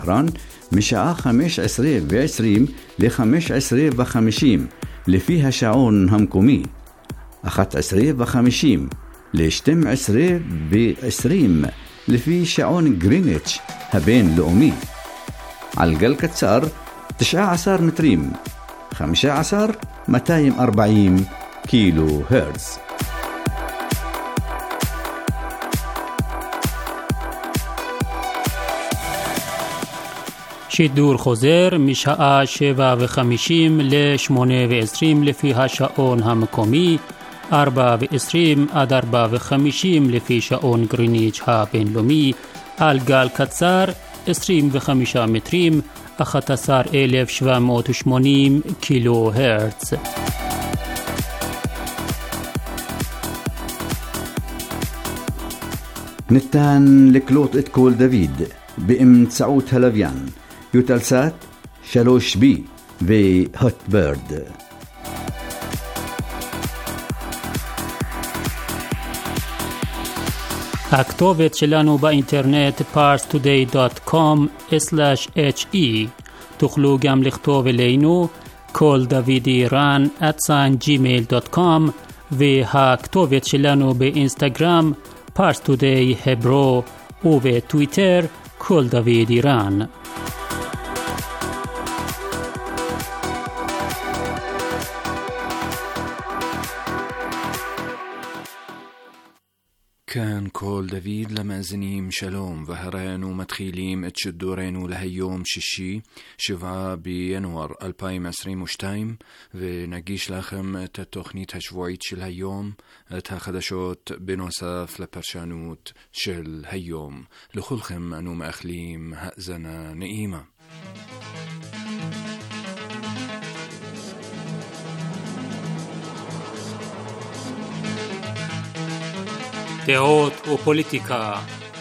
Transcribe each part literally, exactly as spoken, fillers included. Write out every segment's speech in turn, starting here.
סקרן משעה חמש עשרה ועשרים ל-חמש עשרה וחמישים לפי השעון המקומי, אחת עשרה וחמישים ל-שתים עשרה ועשרים לפי שעון גריניץ' הבינלאומי. על גל קצר תשע עשרה מטרים, חמש עשרה מאתיים וארבעים קילו הרץ. שידור חוזר משעה שבע וחמישים לשמונה ועשרים לפי השעון המקומי, ארבע ועשרים עד ארבע וחמישים לפי שעון גריניץ' הבינלאומי, על גל קצר עשרים וחמישה מטרים, אחת עשרה אלף שבע מאות ושמונים קילו הרץ. ניתן לקלוט את קול דוד באמצעות הלוויין יוטלסאט שלוש בי והוטברד. הכתובת שלנו באינטרנט פארס טודיי דוט קום סלאש אייץ' אי. תוכלו גם לכתוב אלינו קול דוד איראן at gmail דוט קום, והכתובת שלנו באינסטגרם פארס טודיי הברו, ובטוויטר קול דוד איראן. كان كول دافيد لمازنيم شلوم وهرانو متخيليم اتشدورينو لهيوم ششي شفعة بينور ألفين وعشرين وشتايم ونجيش لخم تتوخنيت هشوعيت شل هيوم تاخدشوت بنوصف لبرشانوت شل هيوم لخلخم أنو مأخليم هأزنا نئيمة. דעות ופוליטיקה.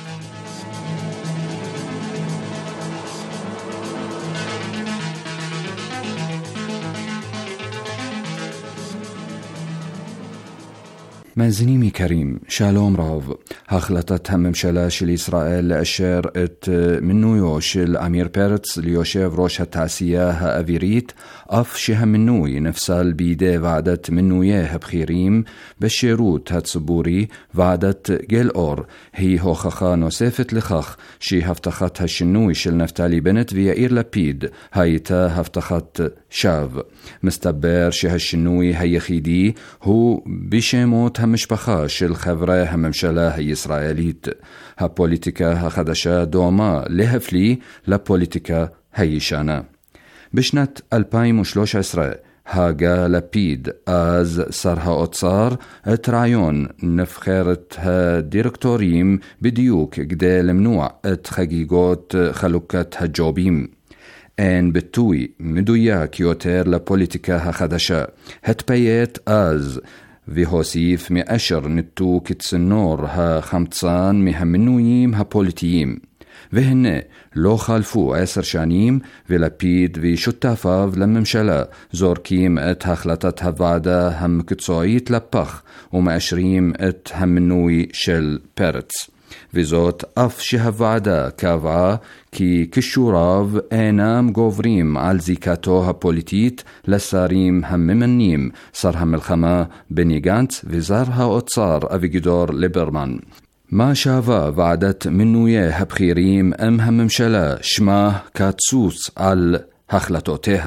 מאזינים יקרים, שלום רב. החלטת הממשלה של ישראל לאשר את מינויו של עמיר פרץ ליושב ראש התעשייה האווירית, אף שהמינוי נפסל בידי ועדת מינויי הבכירים בשירות הציבורי, ועדת גלאור, היא הוכחה נוספת לכך שהבטחת השינוי של נפתלי בנט ויאיר לפיד הייתה הבטחת שווא. מסתבר שהשינוי היחידי הוא בשמות המשפחה של חברי הממשלה הישראלית. הפוליטיקה החדשה דומה להפליא לפוליטיקה הישנה. בשנת אלפיים ושלוש עשרה הגה לפיד, אז שר האוצר, את רעיון נבחרת הדירקטורים בדיוק כדי למנוע את חגיגות חלוקת הג'ובים. אין ביטוי מדויק יותר לפוליטיקה החדשה. התפייט אז והוסיף מאשר ניתוק צינור החמצן מהמינויים הפוליטיים. והנה לא חלפו עשר שנים ולפיד ושותפיו לממשלה זורקים את החלטת הוועדה המקצועית לפח ומאשרים את המינוי של פרץ. וזאת אף שהוועדה קבעה כי כישוריו אינם גוברים על זיקתו הפוליטית לשרים הממנים, שר המלחמה בני גנץ ושר האוצר אביגדור ליברמן. מה שווה ועדת מינויי הבכירים אם הממשלה שמה קצוץ על החלטותיה?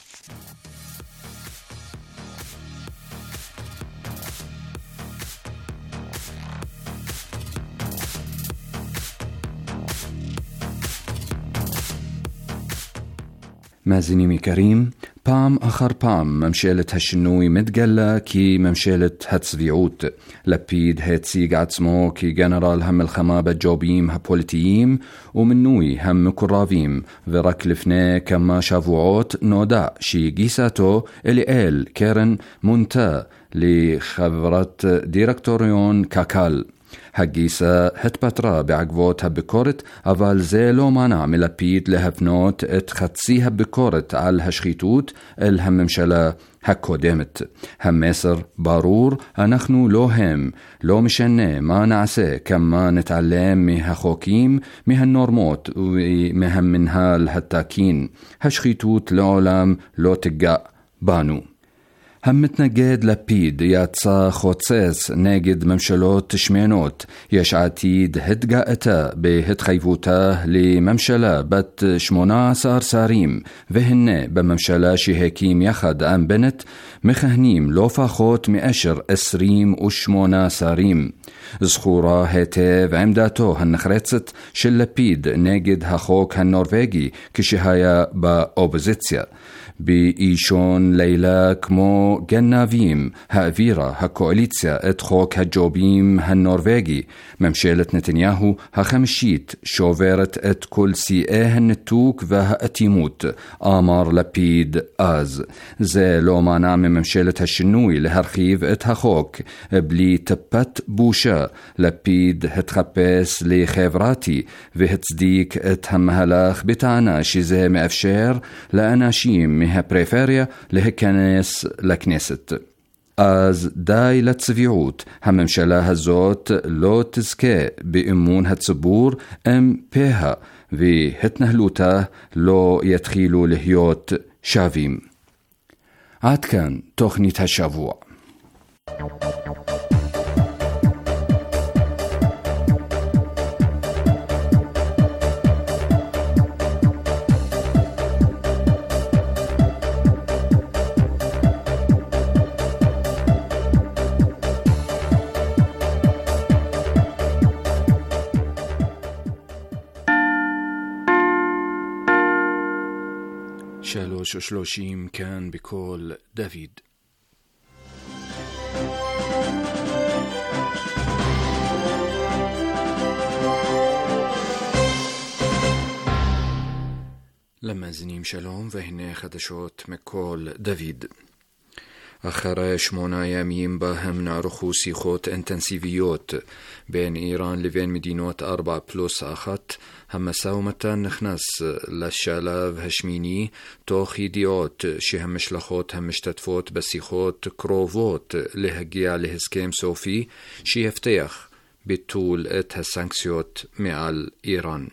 מאזינים יקרים, פעם אחר פעם ממשלת השינוי מתגלה כממשלת הצביעות. לפיד הציג עצמו כגנרל המלחמה בג'ובים הפוליטיים ומינוי המקורבים, ורק לפני כמה שבועות נודע שגיסתו אליאל קרן מונתה לחברת דירקטוריון קק"ל. הגיסה התפטרה בעקבות הביקורת, אבל זה לא מנע מלפיד להפנות את חצי הביקורת על השחיתות אל הממשלה הקודמת. המסר ברור, אנחנו לא הם, לא משנה מה נעשה, כמה נתעלם מהחוקים, מהנורמות ומהמנהל התקין. השחיתות לעולם לא תיגע בנו. המתנגד לפיד יצא חוצץ נגד ממשלות שמנות. יש עתיד התגאתה בהתחייבותה לממשלה בת שמונה עשר שרים, והנה בממשלה שהקים יחד עם בנט מכהנים לא פחות מאשר עשרים ושמונה שרים. זכורה היטב עמדתו הנחרצת של לפיד נגד החוק הנורווגי כשהיה באופוזיציה. באישון לילה כמו גנבים העבירה הקואליציה את חוק הג'ובים הנורווגי. ממשלת נתניהו החמישית שוברת את כל שיאי הניתוק והאטימות, אמר לפיד אז. זה לא מנע מממשלת השינוי להרחיב את החוק בלי טיפת בושה. לפיד התחפש לחברתי והצדיק את המהלך בטענה שזה מאפשר לאנשים מהפריפריה להיכנס לכנסת. אז די לצביעות. הממשלה הזאת לא תזכה באמון הציבור אם פיה והתנהלותה לא יתחילו להיות שווים. עד כאן תוכנית השבוע. שלוש ושלושים כאן בקול דוד. למאזינים שלום, והנה חדשות מקול דוד. אחרי שמונה ימים בהם נערכו שיחות אינטנסיביות בין איראן לבין מדינות ארבע פלוס אחת, המשא ומתן נכנס לשלב השמיני תוך ידיעות שהמשלחות המשתתפות בשיחות קרובות להגיע להסכם סופי שיבטיח ביטול את הסנקציות מעל איראן.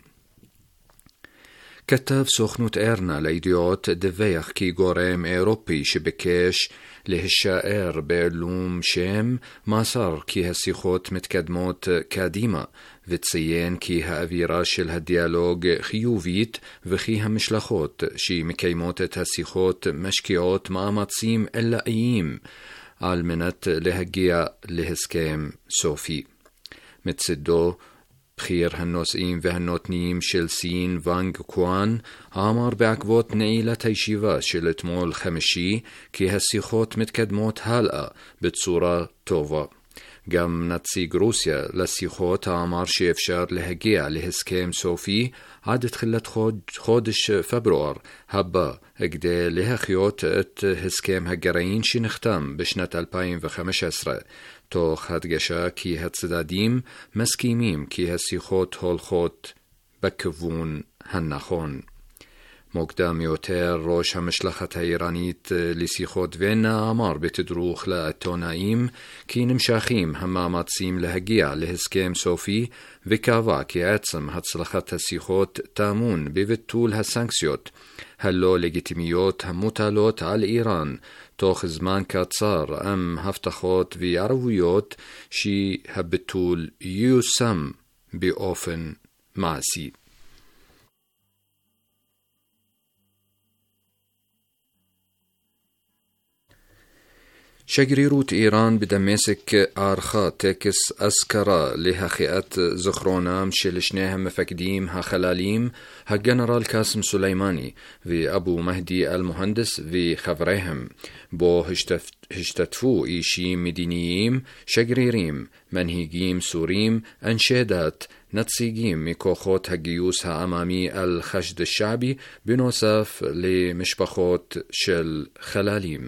כתב סוכנות ארנה לידיעות דיווח כי גורם אירופי שביקש להישאר בעילום שם מסר כי השיחות מתקדמות קדימה, וציין כי האווירה של הדיאלוג חיובית וכי המשלחות שמקיימות את השיחות משקיעות מאמצים עילאיים על מנת להגיע להסכם סופי. מצדו בכיר הנושאים והנותנים של סין ואנג קואן אמר בעקבות נעילת הישיבה של אתמול חמישי כי השיחות מתקדמות הלאה בצורה טובה. גם נציג רוסיה לשיחות אמר שאפשר להגיע להסכם סופי עד תחילת חודש פברואר הבא כדי להחיות את הסכם הגרעין שנחתם בשנת אלפיים וחמש עשרה, תוך הדגשה כי הצדדים מסכימים כי השיחות הולכות בכיוון הנכון. מוקדם יותר ראש המשלחת האיראנית לשיחות וינה אמר בתדרוך לעיתונאים כי נמשכים המאמצים להגיע להסכם סופי, וקבע כי עצם הצלחת השיחות טמון בביטול הסנקציות הלא לגיטימיות המוטלות על איראן תוך זמן קצר עם הבטחות וערבויות שהביטול ייושם באופן מעשי. שגרירות איראן בדמשק ערכה טקס אזכרה להחייאת זכרונם של שני המפקדים החללים, הגנרל קאסם סולימני ואבו מהדי אל-מוהנדס וחבריהם, בו השתתפו אישים מדיניים, שגרירים, מנהיגים סורים, אנשי דת, נציגים מכוחות הגיוס העממי אל-חשד השעבי, בנוסף למשפחות של חללים.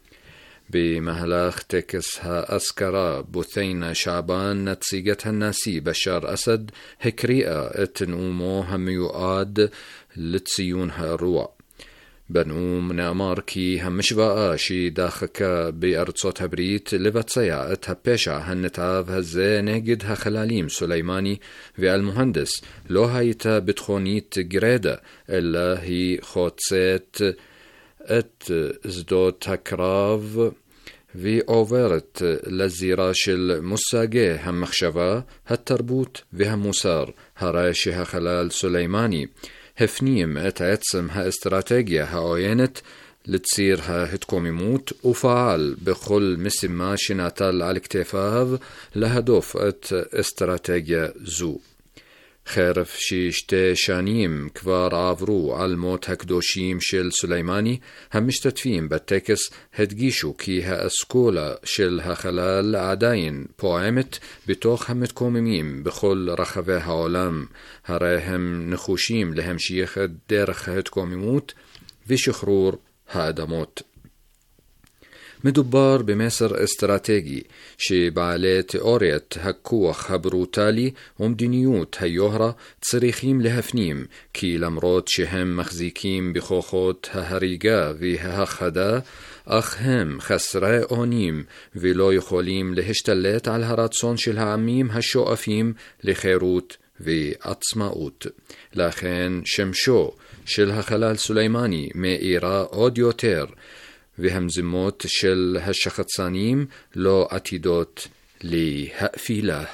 במהלך טקס האזכרה בות'ינה שעבן, נציגת הנשיא בשאר אסד הקריאה את נאומו המיועד לציון האירוע. בנאום נאמר כי המשוואה שדחקה בארצות הברית לבצע את הפשע הנתעב הזה נגד החללים סולימני ואל-מוהנדס לא הייתה ביטחונית גרידא, אלא היא חוצת את שדות הקרב ועוברת לזירה של מושגי המחשבה, התרבות והמוסר, הרי שהחלל סולימני הפנים את עצם האסטרטגיה העוינת לציר ההתקוממות ופעל בכל משימה שנטל על כתפיו להדוף את אסטרטגיה זו. חרף ששתי שנים כבר עברו על מות הקדושים של סולימני, המשתתפים בטקס הדגישו כי האסכולה של החלל עדיין פועמת בתוך המתקוממים בכל רחבי העולם, הרי הם נחושים להמשיך את דרך ההתקוממות ושחרור האדמות. מדובר במסר אסטרטגי שבעלי תיאוריית הכוח הברוטלי ומדיניות היוהרה צריכים להפנים, כי למרות שהם מחזיקים בכוחות ההריגה וההכחדה, אך הם חסרי אונים ולא יכולים להשתלט על הרצון של העמים השואפים לחירות ועצמאות. לכן שמשו של החלל סולימני מאירה עוד יותר, והמזימות של השחצנים לא עתידות להאפילה.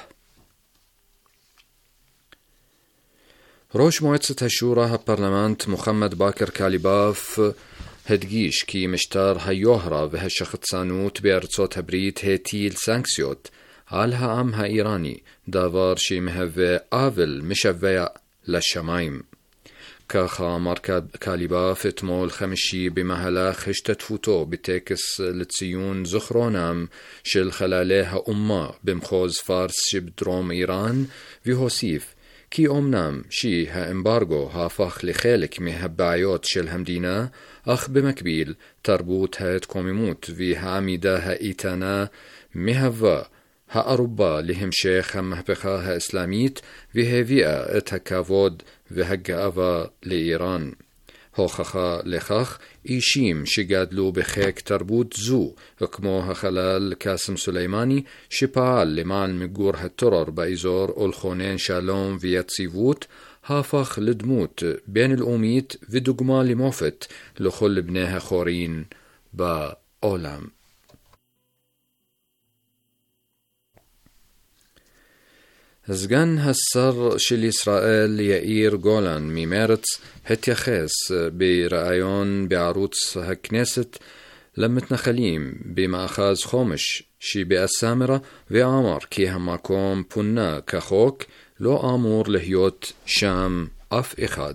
ראש מועצת השורא הפרלמנט מוחמד באקר קליבאף הדגיש כי משטר היוהרה והשחצנות בארצות הברית הטיל סנקציות על העם האיראני, דבר שמהווה עוול משווע לשמיים. ככה אמר קליבאף אתמול חמישי במהלך השתתפותו בטקס לציון זכרונם של חללי האומה במחוז פארס שבדרום איראן, והוסיף כי אומנם שהאמברגו הפך לחלק מהבעיות של המדינה, אך במקביל תרבות ההתקוממות והעמידה האיתנה מהווה הערובה להמשך המהפכה האסלאמית והביאה את הכבוד והגאווה לאיראן. הוכחה לכך אישים שגדלו בחיק תרבות זו, כמו החלל קאסם סולימני שפעל למען מיגור הטרור באזור ולכונן שלום ויציבות, הפך לדמות בינלאומית ודוגמה למופת לכל בני החורין בעולם. סגן השר של ישראל יאיר גולן ממרץ התייחס בראיון בערוץ הכנסת למתנחלים במאחז חומש שבאסמרה, ואמר כי המקום פונה כחוק, לא אמור להיות שם אף אחד.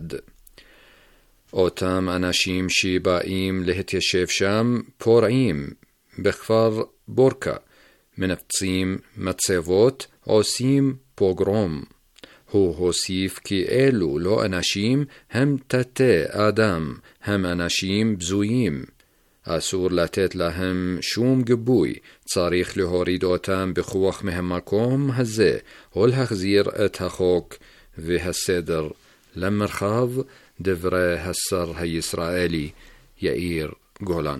אותם אנשים שבאים להתיישב שם פורעים בכפר בורקה, מנפצים מצבות, עושים פוגרום. הוא הוסיף כי אלו לא אנשים, הם תתי אדם, הם אנשים בזויים. אסור לתת להם שום גיבוי, צריך להוריד אותם בכוח מהמקום הזה, ולהחזיר את החוק והסדר למרחב, דברי השר הישראלי יאיר גולן.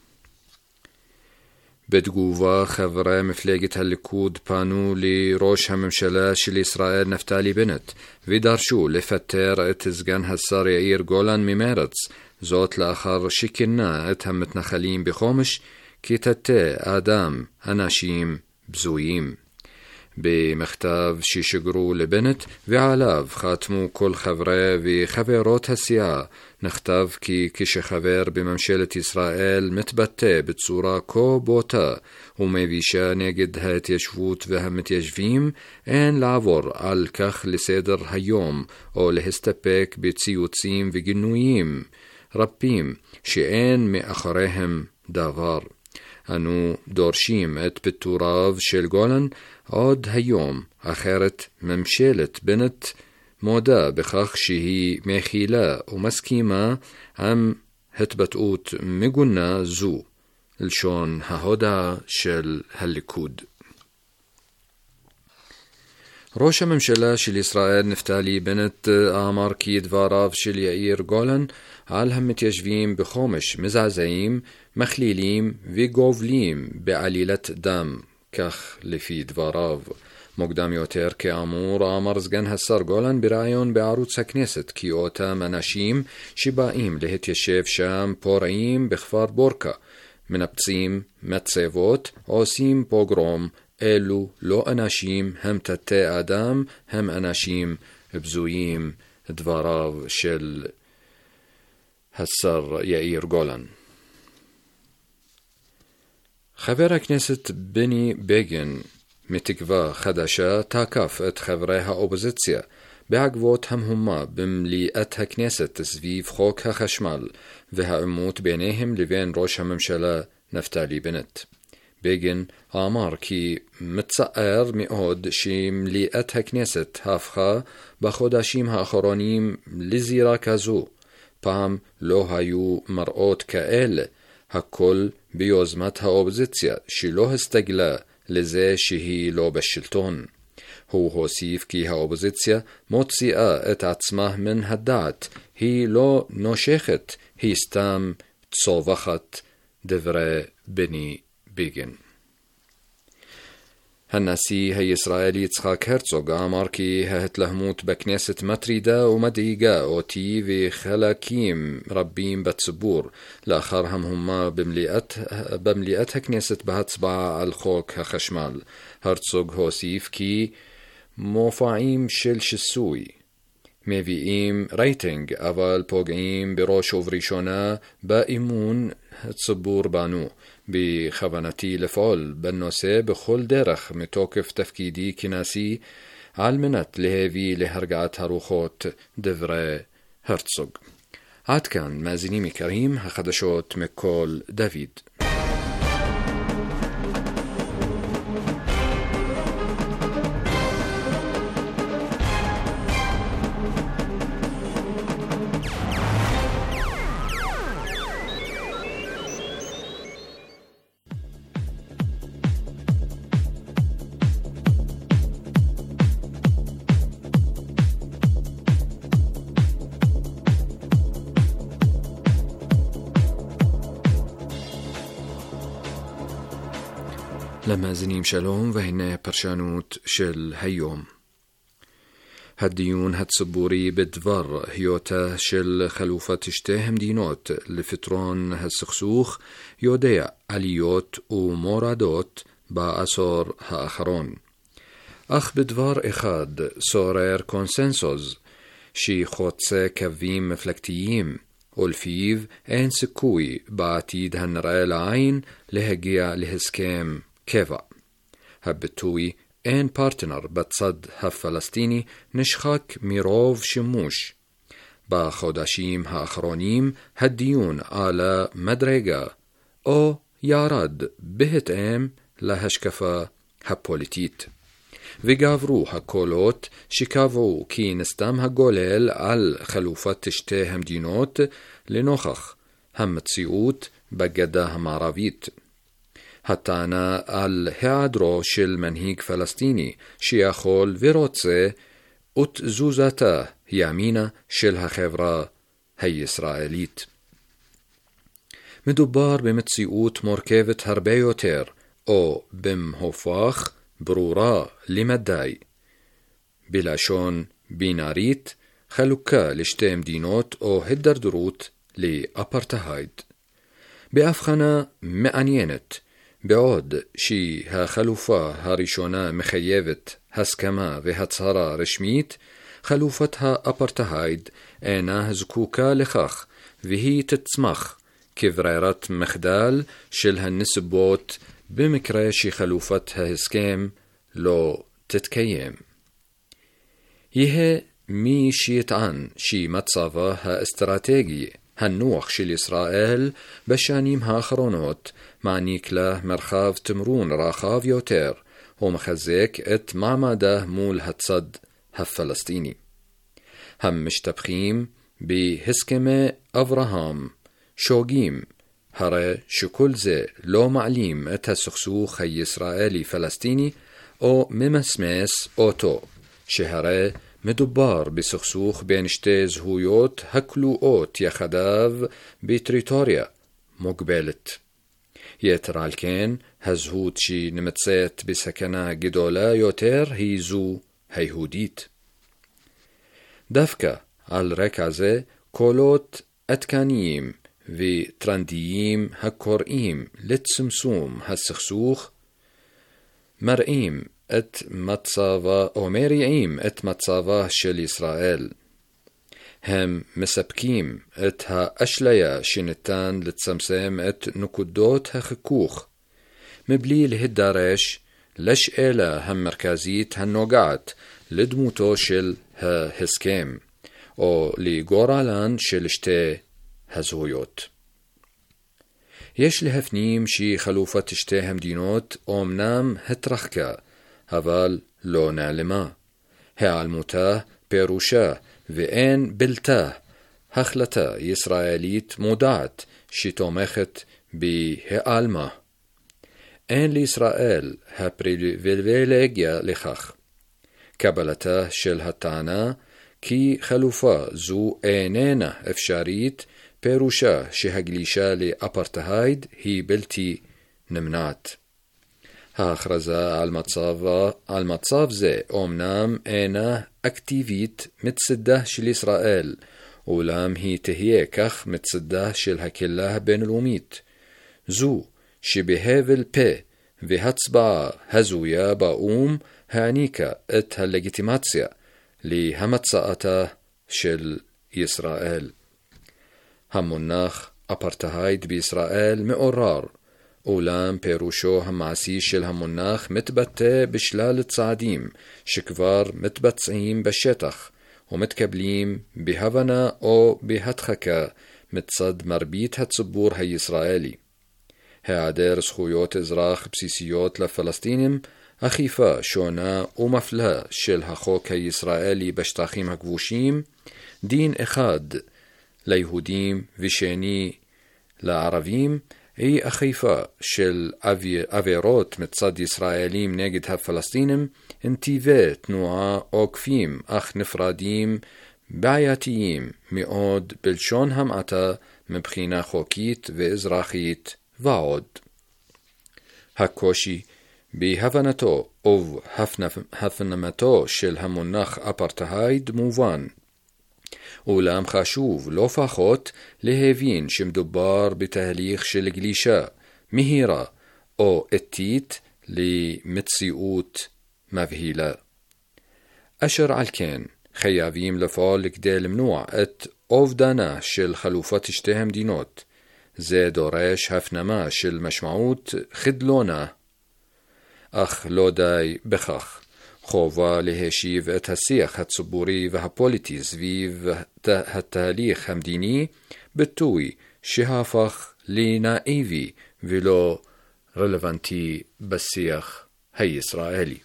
בתגובה חברי מפלגת הליכוד פנו לראש הממשלה של ישראל נפתלי בנט ודרשו לפטר את סגן השר יאיר גולן ממרץ, זאת לאחר שכינה את המתנחלים בחומש כתתי אדם, אנשים בזויים. במכתב ששגרו לבנט ועליו חתמו כל חברי וחברות הסיעה, נכתב כי כשחבר בממשלת ישראל מתבטא בצורה כה בוטה ומבישה נגד ההתיישבות והמתיישבים, אין לעבור על כך לסדר היום או להסתפק בציוצים וגינויים רבים שאין מאחוריהם דבר. אנו דורשים את פיטוריו של גולן עוד היום, אחרת ממשלת בנט מודה בכך שהיא מכילה ומסכימה עם התבטאות מגונה זו, לשון ההודעה של הליכוד. ראש הממשלה של ישראל נפתלי בנט אמר כי דבריו של יאיר גולן על המתיישבים בחומש מזעזעים, מכלילים וגובלים בעלילת דם, כך לפי דבריו. מוקדם יותר כאמור אמר סגן השר גולן בראיון בערוץ הכנסת כי אותם אנשים שבאים להתיישב שם פורעים בכפר בורקה, מנפצים מצבות, עושים פוגרום, אלו לא אנשים, הם תתי אדם, הם אנשים בזויים, דבריו של השר יאיר גולן. חבר הכנסת בני בגין מתקווה חדשה תקף את חברי האופוזיציה בעקבות המהומה במליאת הכנסת סביב חוק החשמל והעימות ביניהם לבין ראש הממשלה נפתלי בנט. בגין אמר כי מצער מאוד שמליאת הכנסת הפכה בחודשים האחרונים לזירה כזו. פעם לא היו מראות כאלה, הכל ביוזמת האופוזיציה שלא הסתגלה לזה שהיא לא בשלטון. הוא הוסיף כי האופוזיציה מוציאה את עצמה מן הדעת, היא לא נושכת, היא סתם צווחת, דברי בני בגין. הנשיא הישראלי יצחק הרצוג אמר כי ההתלהמות בכנסת מטרידה ומדאיגה אותי וחלקים רבים בציבור לאחר המהומה במליאת, במליאת הכנסת בהצבעה על חוק החשמל. הרצוג הוסיף כי מופעים של שיסוי מביאים רייטינג אבל פוגעים בראש ובראשונה באמון הציבור בנו. בכוונתי לפעול בנושא בכל דרך מתוקף תפקידי כנשיא על מנת להביא להרגעת הרוחות, דברי הרצוג. עד כאן מאזינים יקרים, החדשות מכל דוד. למאזינים שלום, והנה פרשנות של היום. הדיון הציבורי בדבר היותה של חלופת שתי המדינות לפתרון הסכסוך יודע עליות ומורדות בעשור האחרון. אך בדבר אחד שורר קונסנזוס שחוצה קווים מפלגתיים, ולפיו אין סיכוי בעתיד הנראה לעין להגיע להסכם קבע. הביטוי אין פרטנר בצד הפלסטיני נשחק מרוב שימוש. בחודשים האחרונים הדיון עלה מדרגה או ירד בהתאם להשקפה הפוליטית. וגברו הקולות שקבעו כי נסתם הגולל על חלופת שתי המדינות לנוכח המציאות בגדה המערבית. הטענה על היעדרו של מנהיג פלסטיני שיכול ורוצה ותזוזתה ימינה של החברה הישראלית. מדובר במציאות מורכבת הרבה יותר, או במהופך ברורה למדי. בלשון בינארית, חלוקה לשתי מדינות או הידרדרות לאפרטהייד. בהבחנה מעניינת, בעוד שהחלופה הראשונה מחייבת הסכמה והצהרה רשמית, חלופת האפרטהייד אינה זקוקה לכך, והיא תצמח כברירת מחדל של הנסיבות במקרה שחלופת ההסכם לא תתקיים. יהיה מי שיטען שמצבה האסטרטגי הנוח של ישראל בשנים האחרונות מעניק לה מרחב תמרון רחב יותר ומחזק את מעמדה מול הצד הפלסטיני. המשתבחים בהסכמי אברהם שוגים, הרי שכל זה לא מעלים את הסכסוך הישראלי-פלסטיני או ממסמס אותו, שהרי מדובר בסכסוך בין שתי זהויות הכלואות יחדיו בטריטוריה מוגבלת. יתר על כן, הזהות שנמצאת בסכנה גדולה יותר היא זו היהודית. דווקא על רקע זה, קולות עדכניים וטרנדיים הקוראים לצמצום הסכסוך מראים את מצבה או מריעים את מצבה של ישראל. הם מספקים את האשליה שניתן לצמצם את נקודות החיכוך, מבלי להידרש לשאלה המרכזית הנוגעת לדמותו של ההסכם, או לגורלן של שתי הזהויות. יש להפנים שחלופת שתי המדינות אומנם התרחקה, אבל לא נעלמה. העלמותה פירושה ואין בלתה החלטה ישראלית מודעת שתומכת בהיעלמה. אין לישראל הפריבילגיה לכך. קבלתה של הטענה כי חלופה זו איננה אפשרית פירושה שהגלישה לאפרטהייד היא בלתי נמנעת. ההכרזה על מצב, על מצב זה אומנם אינה אקטיבית מצדה של ישראל, אולם היא תהיה כך מצדה של הקהילה הבינלאומית. זו שבהבל פה והצבעה הזויה באום העניקה את הלגיטימציה להמצאתה של ישראל. המונח אפרטהייד בישראל מעורר, אולם פירושו המעשי של המונח מתבטא בשלל צעדים שכבר מתבצעים בשטח ומתקבלים בהבנה או בהדחקה מצד מרבית הציבור הישראלי. היעדר זכויות אזרח בסיסיות לפלסטינים, אכיפה שונה ומפלה של החוק הישראלי בשטחים הכבושים, דין אחד ליהודים ושני לערבים, היא אכיפה של עבירות מצד ישראלים נגד הפלסטינים, נתיבי תנועה עוקפים אך נפרדים בעייתיים מאוד בלשון המעטה מבחינה חוקית ואזרחית ועוד. הקושי בהבנתו ובהפנמתו של המונח אפרטהייד מובן, אולם חשוב לא פחות להבין שמדובר בתהליך של גלישה מהירה או איטית למציאות מבהילה. אשר על כן חייבים לפעול כדי למנוע את אובדנה של חלופת שתי המדינות. זה דורש הפנמה של משמעות חדלונה, אך לא די בכך. חובה להשיב את השיח הציבורי והפוליטי סביב התהליך המדיני ביטוי שהפך לנאיבי ולא רלוונטי בשיח הישראלי.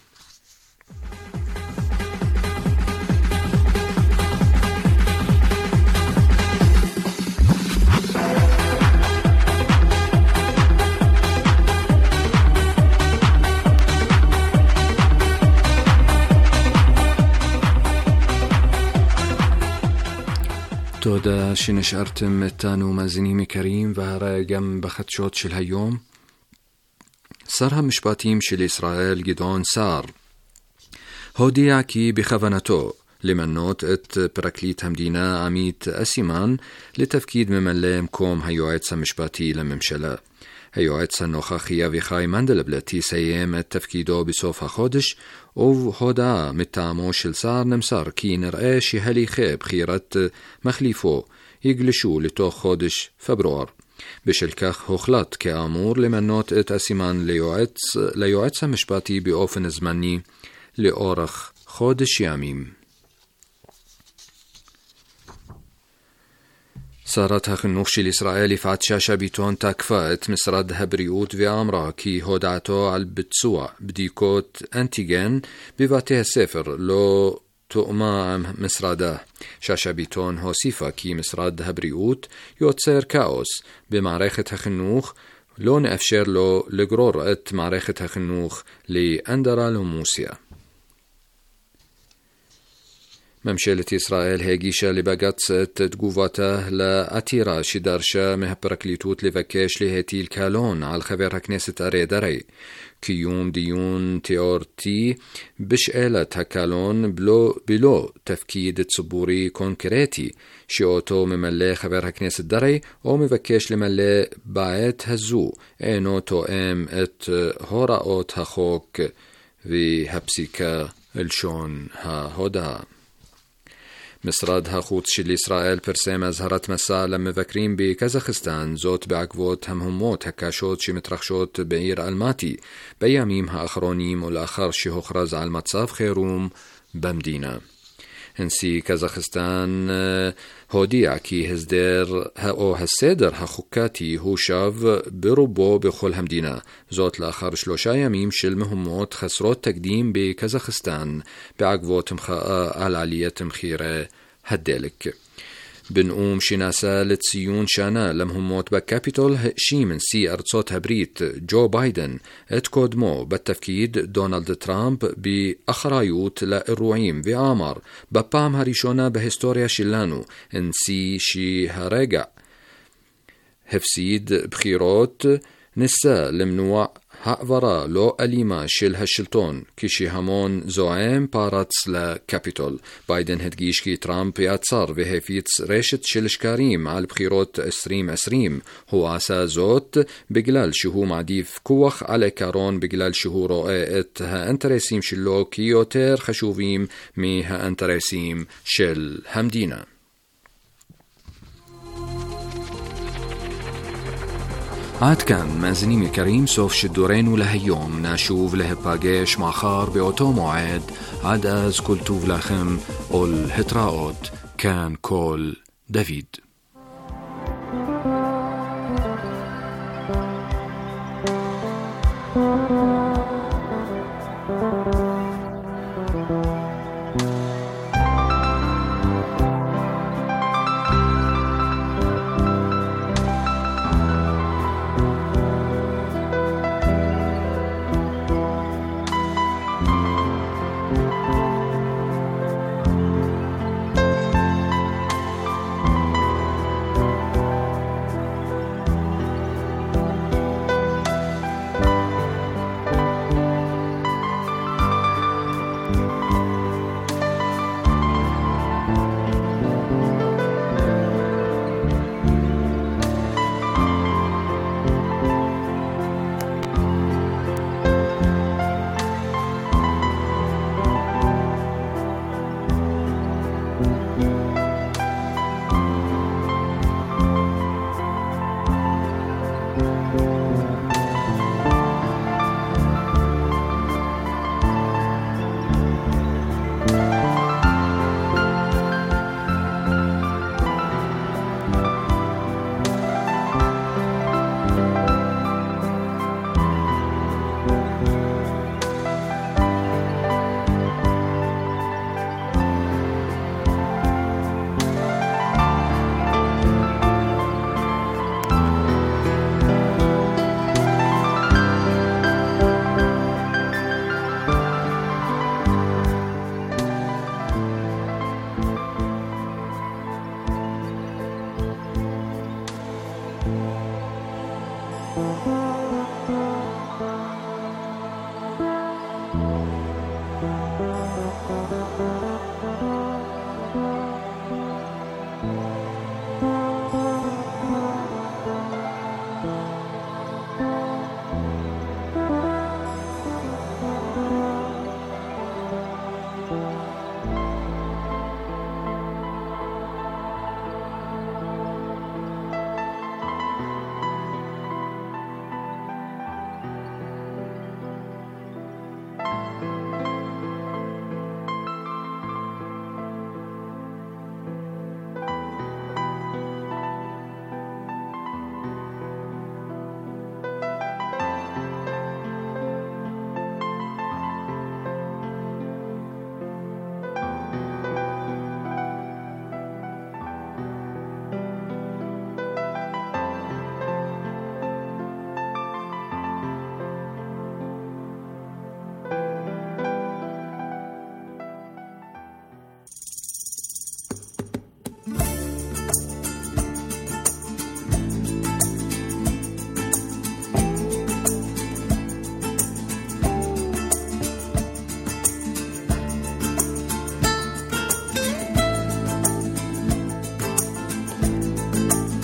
תודה שנשארתם איתנו מאזינים יקרים, והרי גם בחדשות של היום. שר המשפטים של ישראל גדעון סער הודיע כי בכוונתו למנות את פרקליט המדינה עמית אסימן לתפקיד ממלא מקום היועץ המשפטי לממשלה. היועץ הנוכחי אביחי מנדלבלט יסיים את תפקידו בסוף החודש, ובהודעה מטעמו של סער נמסר כי נראה שהליכי בחירת מחליפו יגלשו לתוך חודש פברואר. בשל כך הוחלט כאמור למנות את אסימן ליועץ, ליועץ המשפטי באופן זמני לאורך חודש ימים. שרת החינוך של ישראל יפעת שאשא ביטון תקפה את משרד הבריאות ואמרה כי הודעתו על ביצוע בדיקות אנטיגן בבתי הספר לא תואמה עם משרדה. שאשא ביטון הוסיפה כי משרד הבריאות יוצר כאוס במערכת החינוך, לא נאפשר לו לגרור את מערכת החינוך לאנדרלמוסיה. ممشلة إسرائيل هيجيشة لبقت تقوفته لعتيرة شدرشة مه بركليتوت لفكاش لهتي الكالون على الخبر كنيسة أريدري كيوم ديون تيورتي بشقالة هكالون بلو بلو تفكيد تصبوري كونكريتي شيوتو مملي خبر كنيسة دري أو مفكاش لملي باعت هزو اينو تو ام ات هوراوت هخوك في هبسيكا الشون ها هودا مصراد هاخوت شل إسرائيل برسام أزهرت مساء لما مفكرين بكازاخستان زوت بعقبوت همهموت هكاشوت شي مترخشوت بعير الماتي بياميم هاخرونيم والآخر شي هخرز على المتصاف خيروم بمدينة هنسي كازاخستان هوديع كي هزدير أو هالسيدر هخوكاتي هو شاف بربو بخل همدينة زوت لآخر شلوشا يميم شل مهموت خسروت تقديم بكازاخستان بعقبوت مخاء على عالية مخيرة هدالك بنقوم شناسة لتسيون شانا لمهموت بكابيتول شي من سي أرصوت هبريت جو بايدن اتكودمو بالتفكيد دونالد ترامب بأخرايوت للروعيم بعامر ببام هريشونا بهستوريا شلانو انسي شي هرقع هفسيد بخيروت نسا لمنوع هأفرا لو أليما شل هالشلتون كيشي همون زوعيم باراتس لكابيتول بايدن هدقيش كي ترامب يتصار بهيفيتس ريشت شلش كاريم على بخيروت اسريم اسريم هو عسا زوت بقلال شهو معديف كوخ على كارون بقلال شهو رؤيت ها انترسيم شلو كيوتير خشوفيم مي ها انترسيم شل همدينة عاد كان مازنيم الكريم سوف شدورين ولهيوم ناشوف له باقيش معخار بأوتو موعد عاد از كل توف لخم أول هتراوت كان كول دافيد